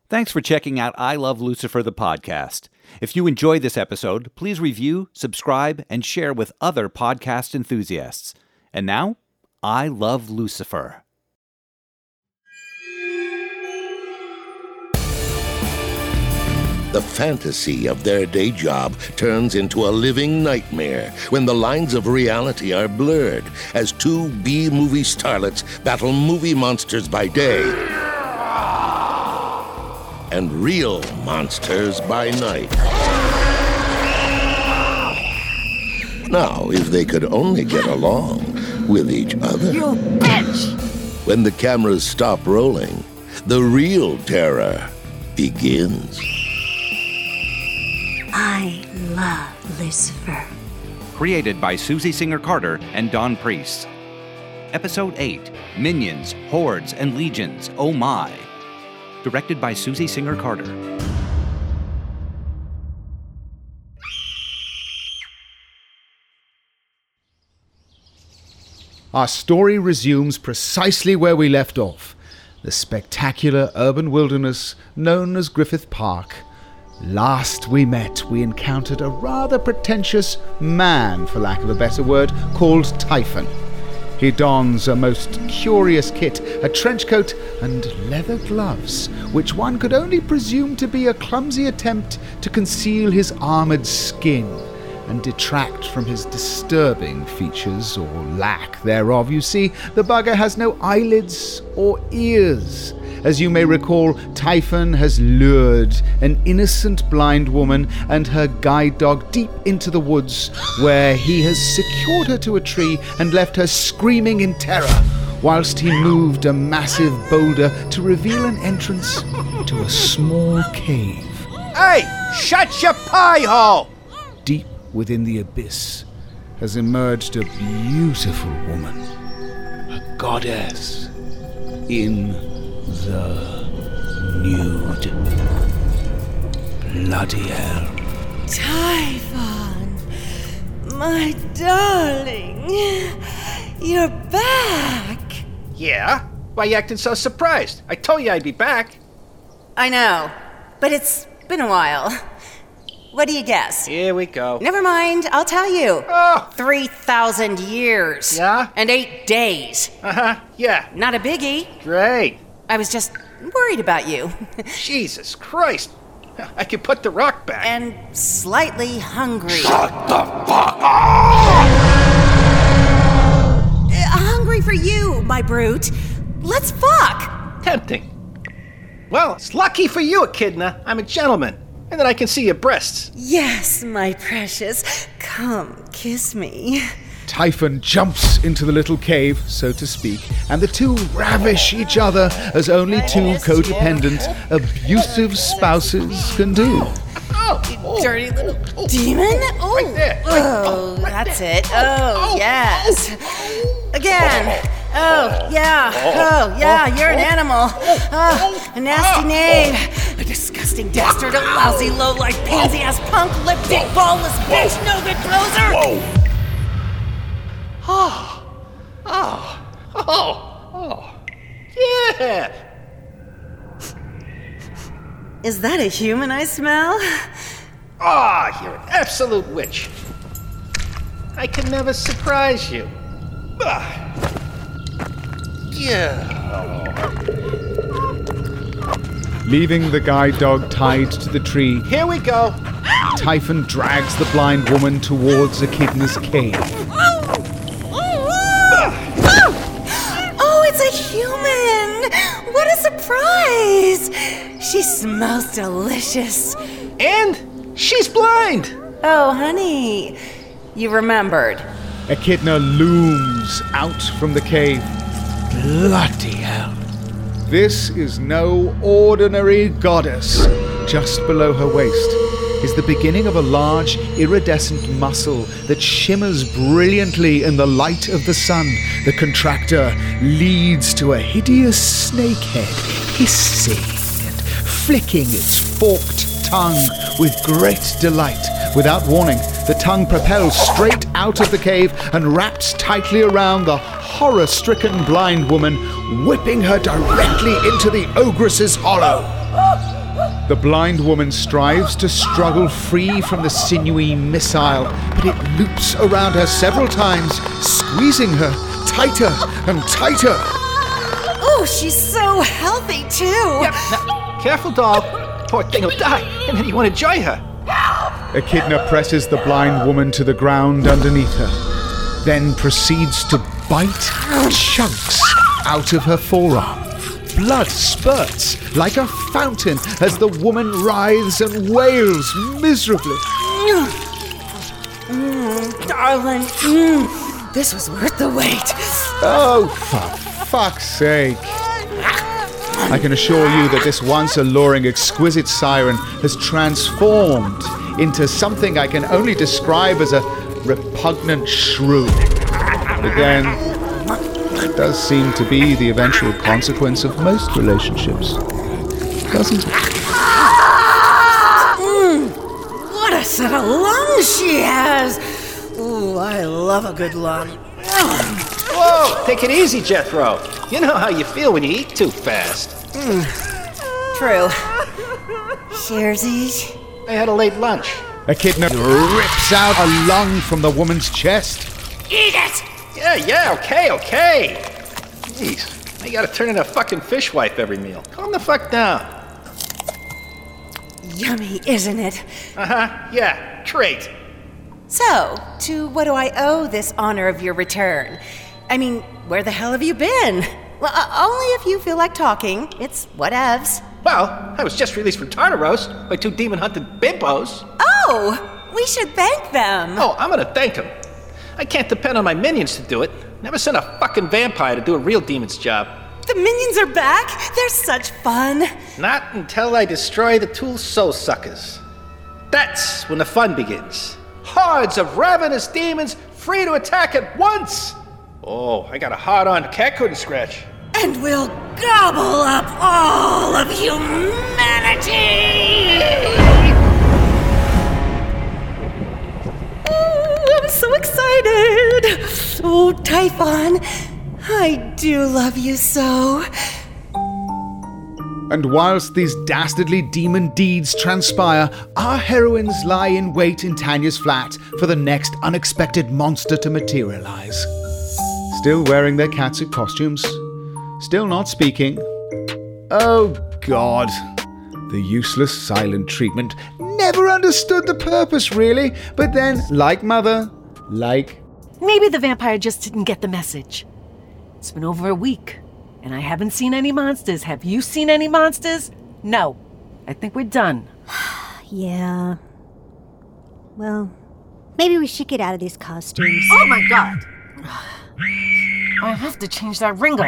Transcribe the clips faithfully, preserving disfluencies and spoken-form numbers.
Thanks for checking out I Love Lucifer, the podcast. If you enjoyed this episode, please review, subscribe, and share with other podcast enthusiasts. And now, I Love Lucifer. The fantasy of their day job turns into a living nightmare when the lines of reality are blurred as two B-movie starlets battle movie monsters by day and real monsters by night. Now, if they could only get along with each other. You bitch! When the cameras stop rolling, the real terror begins. I Love Lucifer. Created by Susie Singer-Carter and Don Priest. Episode eight, Minions, Hordes, and Legions, Oh My! Directed by Susie Singer-Carter. Our story resumes precisely where we left off. The spectacular urban wilderness known as Griffith Park. Last we met, we encountered a rather pretentious man, for lack of a better word, called Typhon. He dons a most curious kit, a trench coat and leather gloves, which one could only presume to be a clumsy attempt to conceal his armoured skin and detract from his disturbing features, or lack thereof. You see, the bugger has no eyelids or ears. As you may recall, Typhon has lured an innocent blind woman and her guide dog deep into the woods, where he has secured her to a tree and left her screaming in terror, whilst he moved a massive boulder to reveal an entrance to a small cave. Hey, shut your pie hole! Deep within the abyss has emerged a beautiful woman, a goddess in the nude. Bloody hell. Typhon, my darling, you're back. Yeah? Why you acting so surprised? I told you I'd be back. I know, but it's been a while. What do you guess? Here we go. Never mind, I'll tell you. Oh. three thousand years. Yeah? And eight days. Uh-huh, yeah. Not a biggie. Great. I was just worried about you. Jesus Christ. I could put the rock back. And slightly hungry. Shut the fuck up! Uh, hungry for you, my brute. Let's fuck. Tempting. Well, it's lucky for you, Echidna. I'm a gentleman. And that I can see your breasts. Yes, my precious. Come, kiss me. Typhon jumps into the little cave, so to speak, and the two ravish each other as only two codependent, abusive spouses can do. Oh, Dirty little demon. Oh, Right there. oh, that's it. Oh, yes. Again. Oh, yeah. Oh, yeah, you're an animal. Oh, a nasty name. A disgusting dastard, a lousy, low-life, pansy-ass punk, lip-dick, ballless bitch, no-good poser. Whoa! Oh, oh, oh, oh. Yeah. Is that a human I smell? Ah, you're an absolute witch. I can never surprise you. Ah. Yeah. Leaving the guide dog tied to the tree, Here we go. Typhon drags the blind woman towards Echidna's cave. Oh, it's a human! What a surprise! She smells delicious. And she's blind. Oh, honey, you remembered. Echidna looms out from the cave. Bloody hell. This is no ordinary goddess. Just below her waist is the beginning of a large, iridescent muscle that shimmers brilliantly in the light of the sun. The contractor leads to a hideous snakehead, hissing and flicking its forked tongue with great delight. Without warning, the tongue propels straight out of the cave and wraps tightly around the horror-stricken blind woman, whipping her directly into the ogress's hollow. The blind woman strives to struggle free from the sinewy missile, but it loops around her several times, squeezing her tighter and tighter. Oh, she's so healthy, too. Yep. Now, careful, doll. Poor thing will die, and then you want to enjoy her. Echidna presses the blind woman to the ground underneath her, then proceeds to bite chunks out of her forearm. Blood spurts like a fountain as the woman writhes and wails miserably. Mm, darling, mm, this was worth the wait. Oh, for fuck's sake. I can assure you that this once alluring, exquisite siren has transformed into something I can only describe as a repugnant shrew. But then, it does seem to be the eventual consequence of most relationships, doesn't it? Mm, what a set of lungs she has! Ooh, I love a good lung. Whoa, take it easy, Jethro. You know how you feel when you eat too fast. Mm, true. Sharesies? I had a late lunch. Echidna rips out a lung from the woman's chest. Eat it! Yeah, yeah, okay, okay. Jeez, I gotta turn into a fucking fishwife every meal. Calm the fuck down. Yummy, isn't it? Uh-huh, yeah, great. So, to what do I owe this honor of your return? I mean, where the hell have you been? Well, uh, only if you feel like talking. It's whatevs. Well, I was just released from Tartaros by two demon-hunted bimbos. Oh, we should thank them. Oh, I'm gonna thank them. I can't depend on my minions to do it. Never sent a fucking vampire to do a real demon's job. The minions are back? They're such fun. Not until I destroy the two soul suckers. That's when the fun begins. Hordes of ravenous demons free to attack at once. Oh, I got a hard-on the cat couldn't scratch. And we'll gobble up all of humanity! Oh, I'm so excited! Oh, Typhon, I do love you so. And whilst these dastardly demon deeds transpire, our heroines lie in wait in Tanya's flat for the next unexpected monster to materialize. Still wearing their catsuit costumes, still not speaking. Oh God, the useless silent treatment. Never understood the purpose really, but then, like Mother, like... Maybe the vampire just didn't get the message. It's been over a week. And I haven't seen any monsters. Have you seen any monsters? No. I think we're done. Yeah. Well, maybe we should get out of these costumes. Oh my god! I have to change that ringer.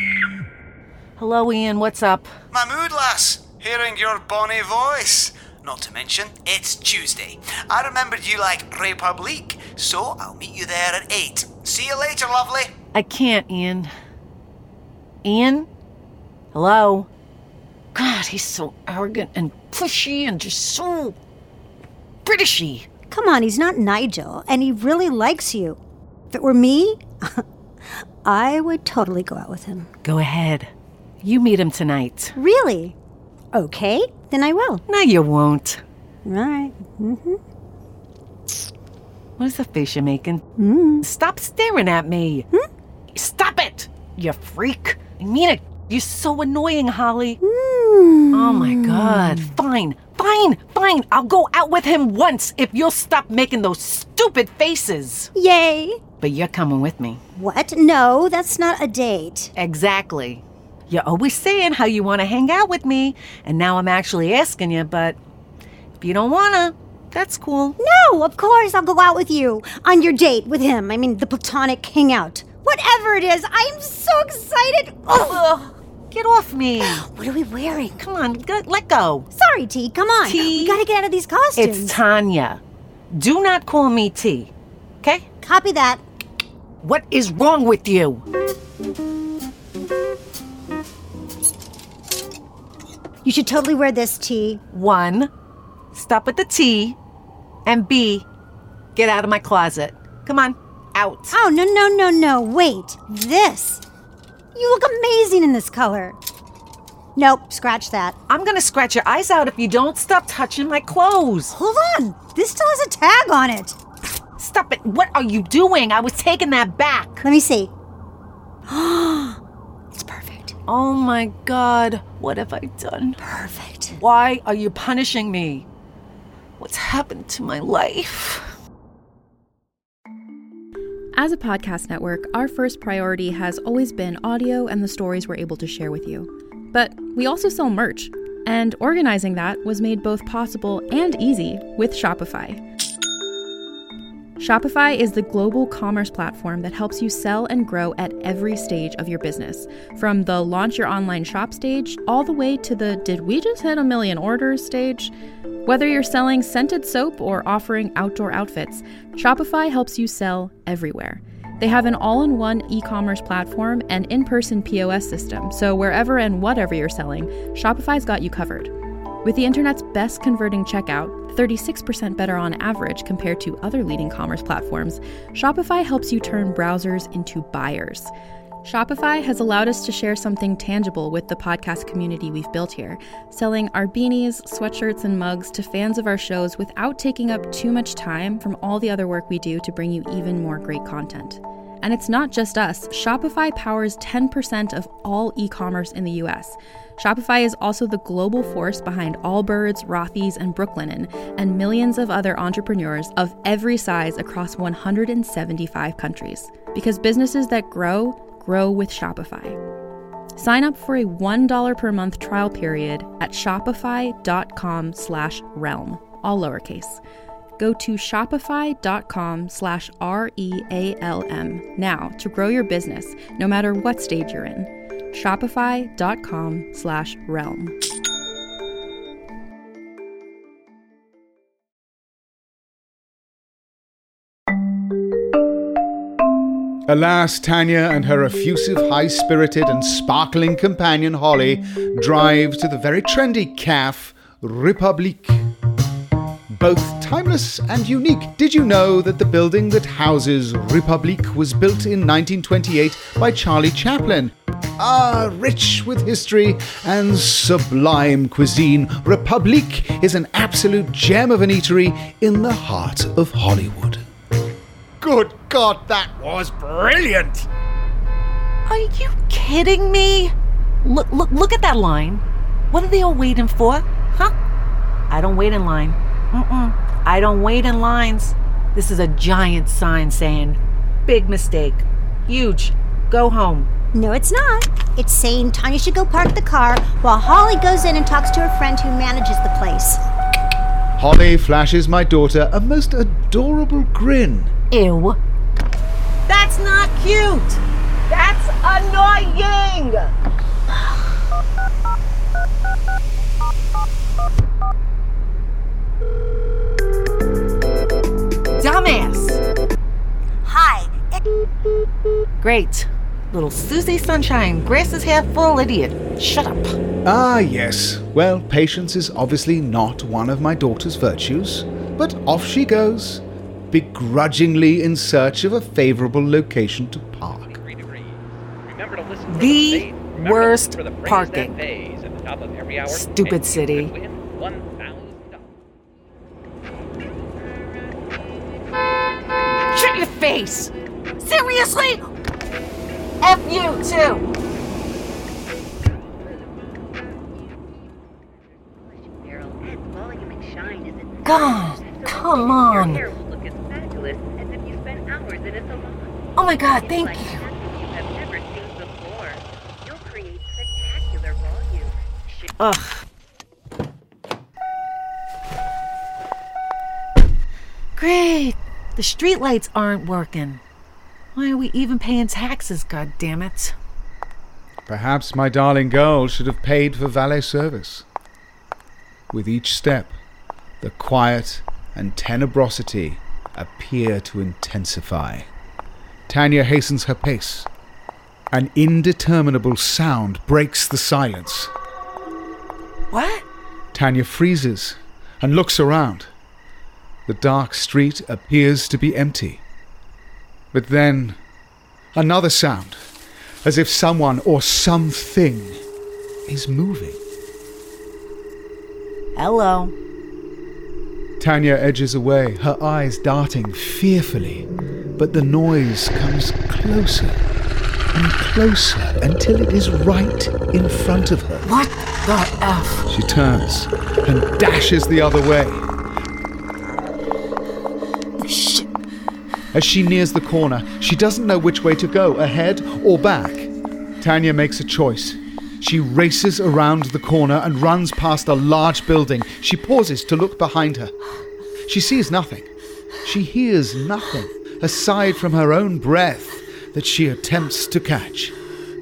Hello, Ian. What's up? Mahmood, lass. Hearing your bonny voice. Not to mention, it's Tuesday. I remembered you like Republique, so I'll meet you there at eight. See you later, lovely. I can't, Ian. Ian? Hello? God, he's so arrogant and pushy and just so Britishy. Come on, he's not Nigel, and he really likes you. If it were me, I would totally go out with him. Go ahead. You meet him tonight. Really? Okay, then I will. No, you won't. All right. Mm-hmm. What is the face you're making? Mm. Stop staring at me. Hmm? Stop it, you freak. I mean it. You're so annoying, Holly. Mm. Oh my god. Fine, fine, fine. I'll go out with him once if you'll stop making those stupid faces. Yay. But you're coming with me. What? No, that's not a date. Exactly. You're always saying how you want to hang out with me, and now I'm actually asking you, but if you don't want to, that's cool. No, of course I'll go out with you. On your date with him. I mean, the platonic hangout. Whatever it is, I'm so excited. Ugh. Get off me. What are we wearing? Come on, go, let go. Sorry, T, come on. T? We gotta get out of these costumes. It's Tanya. Do not call me T, okay? Copy that. What is wrong with you? You should totally wear this, T. One, stop at the T, and B, get out of my closet. Come on. out. Oh, no, no, no, no. Wait. This. You look amazing in this color. Nope, scratch that. I'm gonna scratch your eyes out if you don't stop touching my clothes. Hold on. This still has a tag on it. Stop it. What are you doing? I was taking that back. Let me see. It's perfect. Oh my God. What have I done? Perfect. Why are you punishing me? What's happened to my life? As a podcast network, our first priority has always been audio and the stories we're able to share with you. But we also sell merch, and organizing that was made both possible and easy with Shopify. Shopify is the global commerce platform that helps you sell and grow at every stage of your business, from the launch your online shop stage all the way to the did we just hit a million orders stage. Whether you're selling scented soap or offering outdoor outfits, Shopify helps you sell everywhere. They have an all-in-one e-commerce platform and in-person P O S system, so wherever and whatever you're selling, Shopify's got you covered. With the internet's best converting checkout, thirty-six percent better on average compared to other leading commerce platforms, Shopify helps you turn browsers into buyers. Shopify has allowed us to share something tangible with the podcast community we've built here, selling our beanies, sweatshirts, and mugs to fans of our shows without taking up too much time from all the other work we do to bring you even more great content. And it's not just us. Shopify powers ten percent of all e-commerce in the U S. Shopify is also the global force behind Allbirds, Rothy's, and Brooklinen, and millions of other entrepreneurs of every size across one hundred seventy-five countries. Because businesses that grow, grow with Shopify. Sign up for a one dollar per month trial period at shopify.com slash realm, all lowercase. Go to shopify.com slash R-E-A-L-M now to grow your business, no matter what stage you're in. Shopify.com slash realm. Alas, Tanya and her effusive, high-spirited and sparkling companion Holly drive to the very trendy cafe Republique. Both timeless and unique. Did you know that the building that houses Republique was built in nineteen twenty-eight by Charlie Chaplin? Ah, rich with history and sublime cuisine, Republique is an absolute gem of an eatery in the heart of Hollywood. Good God, that was brilliant! Are you kidding me? Look, look, look at that line. What are they all waiting for? Huh? I don't wait in line. Mm-mm. I don't wait in lines. This is a giant sign saying, big mistake. Huge. Go home. No, it's not. It's saying Tanya should go park the car while Holly goes in and talks to her friend who manages the place. Holly flashes my daughter a most adorable grin. Ew. That's not cute. That's annoying. Dumbass. Hi. Great. Little Susie Sunshine, Grace's hair full idiot. Shut up. Ah, yes. Well, patience is obviously not one of my daughter's virtues, but off she goes, begrudgingly in search of a favorable location to park. The worst parking. Stupid city. Shut your face! Seriously? F you too! God, come on. Oh my God, thank you. Ugh. Great. The streetlights aren't working. Why are we even paying taxes, goddammit? Perhaps my darling girl should have paid for valet service. With each step, the quiet and tenebrosity appear to intensify. Tanya hastens her pace. An indeterminable sound breaks the silence. What? Tanya freezes and looks around. The dark street appears to be empty. But then, another sound, as if someone or something is moving. Hello. Tanya edges away, her eyes darting fearfully, but the noise comes closer and closer until it is right in front of her. What the F? She turns and dashes the other way. Shit. As she nears the corner, she doesn't know which way to go, ahead or back. Tanya makes a choice. She races around the corner and runs past a large building. She pauses to look behind her. She sees nothing. She hears nothing, aside from her own breath that she attempts to catch.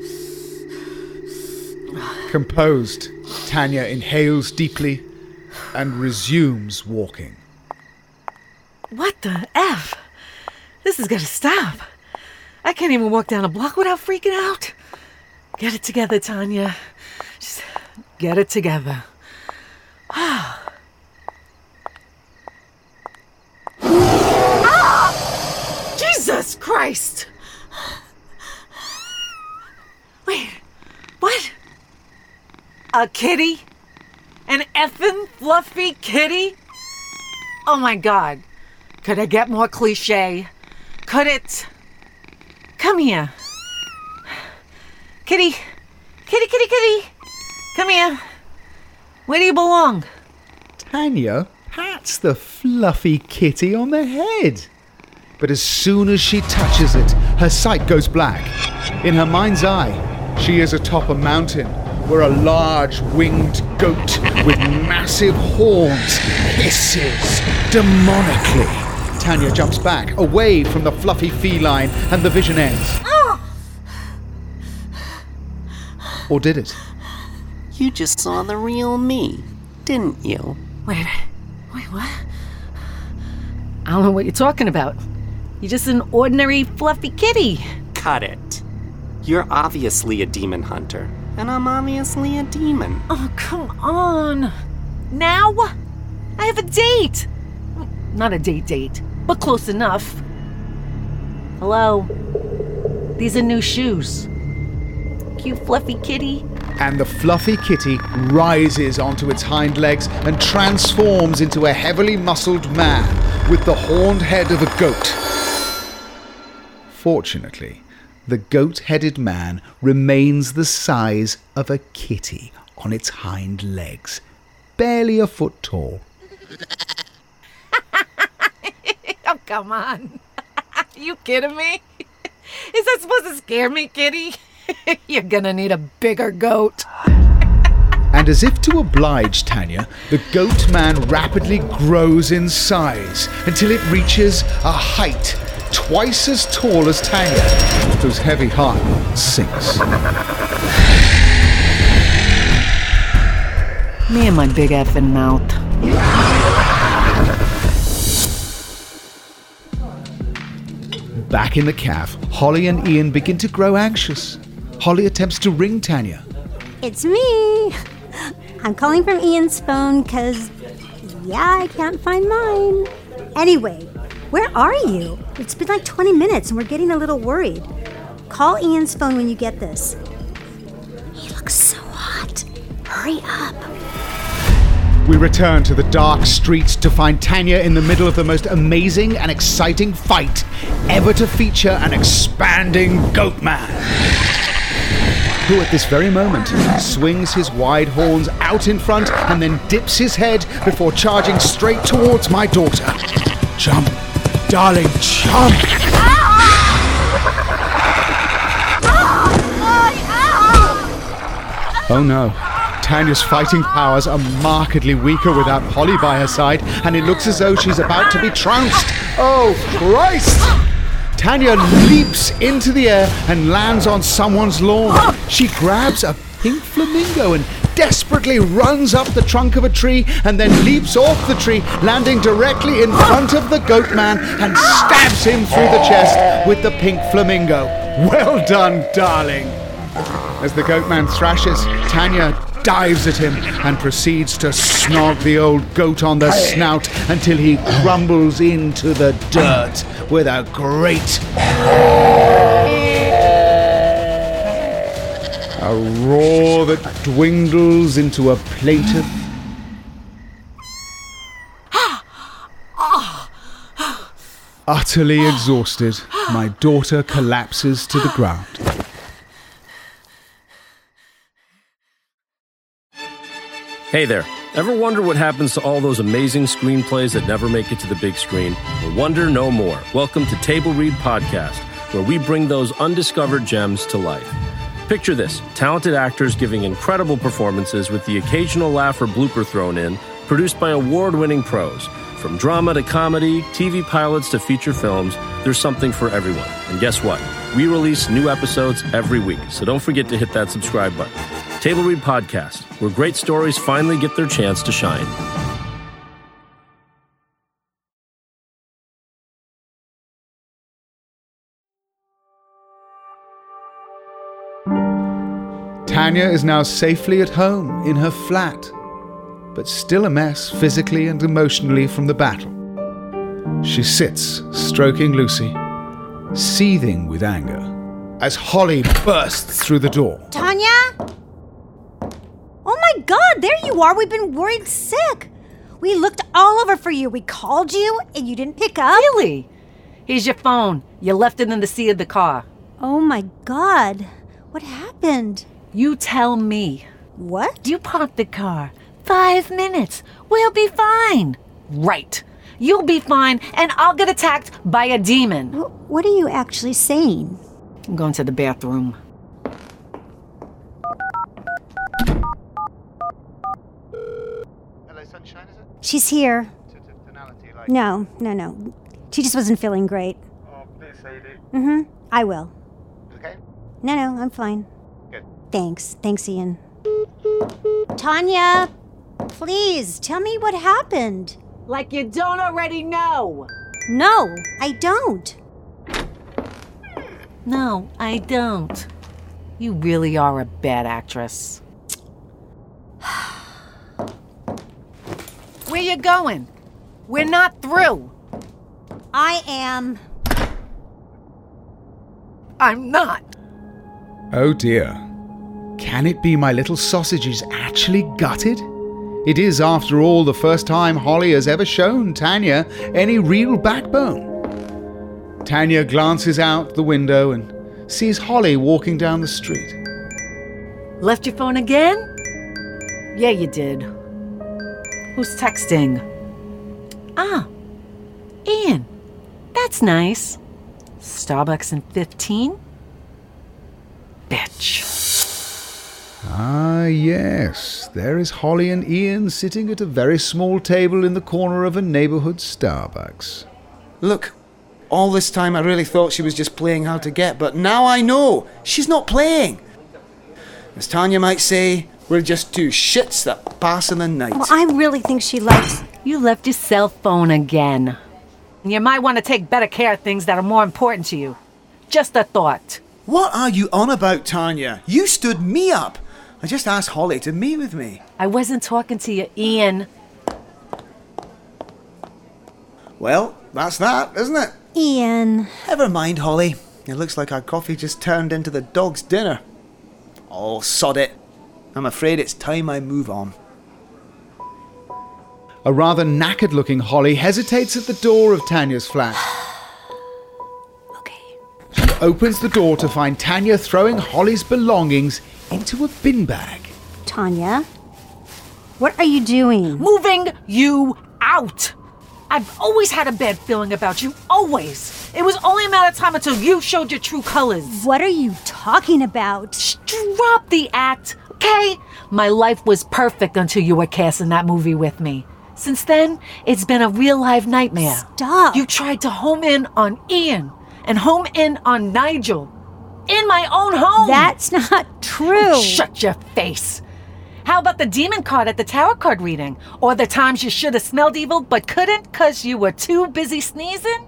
Composed, Tanya inhales deeply and resumes walking. What the F? This has got to stop. I can't even walk down a block without freaking out. Get it together, Tanya. Just get it together. Ah! Jesus Christ! Wait, what? A kitty? An effing fluffy kitty? Oh my God. Could it get more cliche? Could it? Come here. Kitty. Kitty, kitty, kitty. Come here. Where do you belong? Tanya pats the fluffy kitty on the head. But as soon as she touches it, her sight goes black. In her mind's eye, she is atop a mountain where a large winged goat with massive horns hisses demonically. Tanya jumps back, away from the fluffy feline, and the vision ends. Or did it? You just saw the real me, didn't you? Wait, wait, what? I don't know what you're talking about. You're just an ordinary fluffy kitty. Cut it. You're obviously a demon hunter, and I'm obviously a demon. Oh, come on. Now? I have a date. Not a date date, but close enough. Hello? These are new shoes. Cute fluffy kitty. And the fluffy kitty rises onto its hind legs and transforms into a heavily muscled man with the horned head of a goat. Fortunately, the goat-headed man remains the size of a kitty on its hind legs, barely a foot tall. Oh, come on. You kidding me? Is that supposed to scare me, kitty? You're gonna need a bigger goat. And as if to oblige Tanya, the goat man rapidly grows in size until it reaches a height twice as tall as Tanya, whose heavy heart sinks. Me and my big effing mouth. Back in the caf, Holly and Ian begin to grow anxious. Holly attempts to ring Tanya. It's me. I'm calling from Ian's phone because, yeah, I can't find mine. Anyway, where are you? It's been like twenty minutes and we're getting a little worried. Call Ian's phone when you get this. He looks so hot. Hurry up. We return to the dark streets to find Tanya in the middle of the most amazing and exciting fight ever to feature an expanding goat man, who at this very moment swings his wide horns out in front and then dips his head before charging straight towards my daughter. Jump, darling, jump! Oh no. Tanya's fighting powers are markedly weaker without Holly by her side, and it looks as though she's about to be trounced. Oh, Christ! Tanya leaps into the air and lands on someone's lawn. She grabs a pink flamingo and desperately runs up the trunk of a tree and then leaps off the tree, landing directly in front of the goat man and stabs him through the chest with the pink flamingo. Well done, darling. As the goat man thrashes, Tanya dives at him and proceeds to snog the old goat on the snout until he crumbles into the dirt with a great... a roar that dwindles into a plaintive... Utterly exhausted, my daughter collapses to the ground. Hey there. Ever wonder what happens to all those amazing screenplays that never make it to the big screen? Well, wonder no more. Welcome to Table Read Podcast, where we bring those undiscovered gems to life. Picture this, talented actors giving incredible performances with the occasional laugh or blooper thrown in, produced by award-winning pros. From drama to comedy, T V pilots to feature films, there's something for everyone. And guess what? We release new episodes every week, so don't forget to hit that subscribe button. Table Read Podcast, where great stories finally get their chance to shine. Tanya is now safely at home in her flat, but still a mess physically and emotionally from the battle. She sits, stroking Lucy, seething with anger, as Holly bursts through the door. Tanya? Oh my God, there you are. We've been worried sick. We looked all over for you. We called you and you didn't pick up. Really? Here's your phone. You left it in the seat of the car. Oh my God. What happened? You tell me. What? You parked the car. Five minutes. We'll be fine. Right. You'll be fine, and I'll get attacked by a demon. What are you actually saying? I'm going to the bathroom. Hello, Sunshine, is it? She's here. Tonality, like... No, no, no. She just wasn't feeling great. Oh, please say you do. Mm-hmm. I will. Okay? No, no, I'm fine. Good. Thanks. Thanks, Ian. Tanya, please, tell me what happened. Like you don't already know. No, I don't. No, I don't. You really are a bad actress. Where you going? We're not through. I am. I'm not. Oh dear. Can it be my little sausage is actually gutted? It is, after all, the first time Holly has ever shown Tanya any real backbone. Tanya glances out the window and sees Holly walking down the street. Left your phone again? Yeah, you did. Who's texting? Ah, Ian. That's nice. Starbucks in fifteen? Bitch. Ah, yes. There is Holly and Ian sitting at a very small table in the corner of a neighborhood Starbucks. Look, all this time I really thought she was just playing hard to get, but now I know she's not playing. As Tanya might say, we're just two shits that pass in the night. Well, I really think she likes... You left your cell phone again. You might want to take better care of things that are more important to you. Just a thought. What are you on about, Tanya? You stood me up. I just asked Holly to meet with me. I wasn't talking to you, Ian. Well, that's that, isn't it? Ian. Never mind, Holly. It looks like our coffee just turned into the dog's dinner. Oh, sod it. I'm afraid it's time I move on. A rather knackered-looking Holly hesitates at the door of Tanya's flat. Okay. She opens the door to find Tanya throwing Holly's belongings into a bin bag. Tanya, what are you doing? Moving you out. I've always had a bad feeling about you, always. It was only a matter of time until you showed your true colors. What are you talking about? Shh, drop the act, okay? My life was perfect until you were cast in that movie with me. Since then, it's been a real-life nightmare. Stop. You tried to home in on Ian and home in on Nigel. In my own home. That's not true. Shut your face. How about the demon card at the tarot card reading? Or the times you should have smelled evil but couldn't because you were too busy sneezing?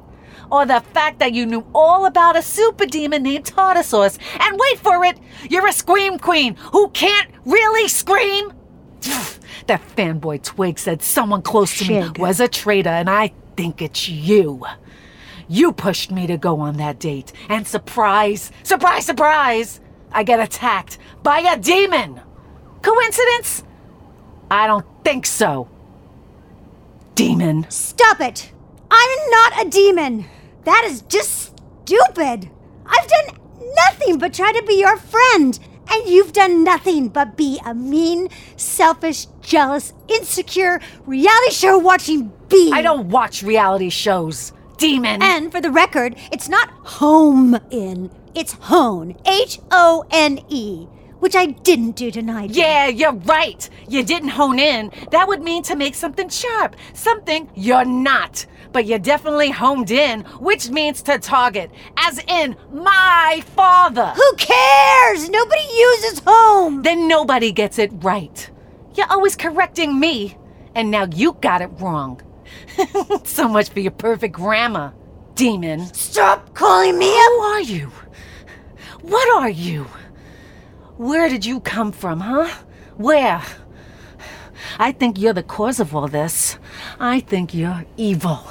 or the fact that you knew all about a super demon named Tartarsaurus. And wait for it, you're a scream queen who can't really scream. That fanboy Twig said someone close to Shig. me was a traitor, and I think it's you. You pushed me to go on that date, and surprise, surprise, surprise, I get attacked by a demon. Coincidence? I don't think so. Demon. Stop it! I'm not a demon! That is just stupid! I've done nothing but try to be your friend, and you've done nothing but be a mean, selfish, jealous, insecure, reality show watching bee! I don't watch reality shows, demon! And for the record, it's not home in, it's hone. H O N E. Which I didn't do tonight. Yeah, you're right. You didn't hone in. That would mean to make something sharp. Something you're not. But you definitely honed in, which means to target. As in, my father. Who cares? Nobody uses home. Then nobody gets it right. You're always correcting me. And now you got it wrong. So much for your perfect grammar, demon. Stop calling me Who up. are you? What are you? Where did you come from, huh? Where? I think you're the cause of all this. I think you're evil.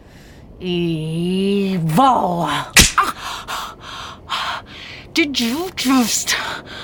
Evil. Did you just...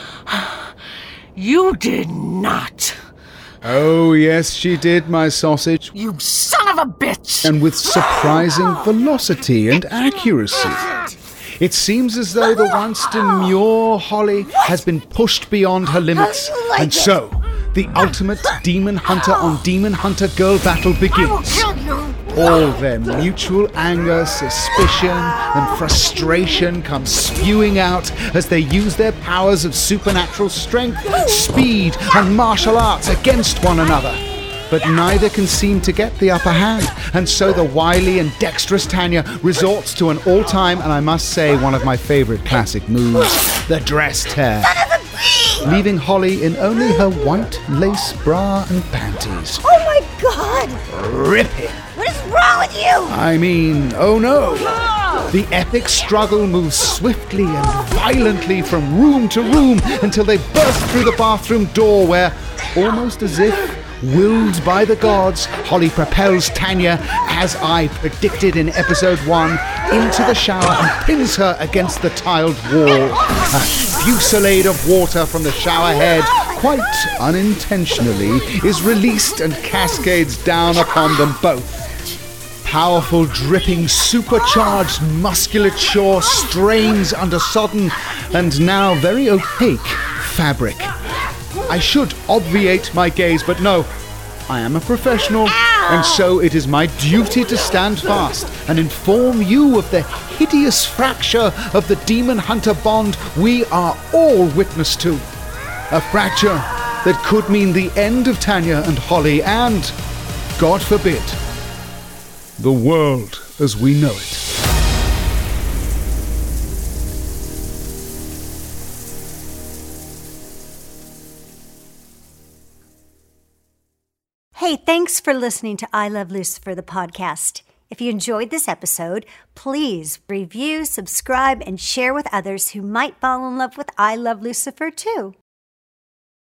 You did not. Oh, yes, she did, my sausage. You son of a bitch! And with surprising velocity and accuracy. It seems as though the once demure Holly has been pushed beyond her limits. like And it? so, the ultimate demon hunter on demon hunter girl battle begins. All their mutual anger, suspicion, and frustration come spewing out as they use their powers of supernatural strength, speed, and martial arts against one another. But neither can seem to get the upper hand, and so the wily and dexterous Tanya resorts to an all-time, and I must say, one of my favorite classic moves, the dress tear, leaving Holly in only her white lace bra and panties. Oh my god! Ripping. What is wrong with you? I mean, oh no! The epic struggle moves swiftly and violently from room to room until they burst through the bathroom door where, almost as if willed by the gods, Holly propels Tanya, as I predicted in episode one, into the shower and pins her against the tiled wall. A fusillade of water from the shower head, quite unintentionally, is released and cascades down upon them both. Powerful, dripping, supercharged musculature strains under sodden and now very opaque fabric. I should obviate my gaze, but no, I am a professional, and so it is my duty to stand fast and inform you of the hideous fracture of the demon hunter bond we are all witness to. A fracture that could mean the end of Tanya and Holly and, God forbid, the world as we know it. Hey, thanks for listening to I Love Lucifer, the podcast. If you enjoyed this episode, please review, subscribe, and share with others who might fall in love with I Love Lucifer too.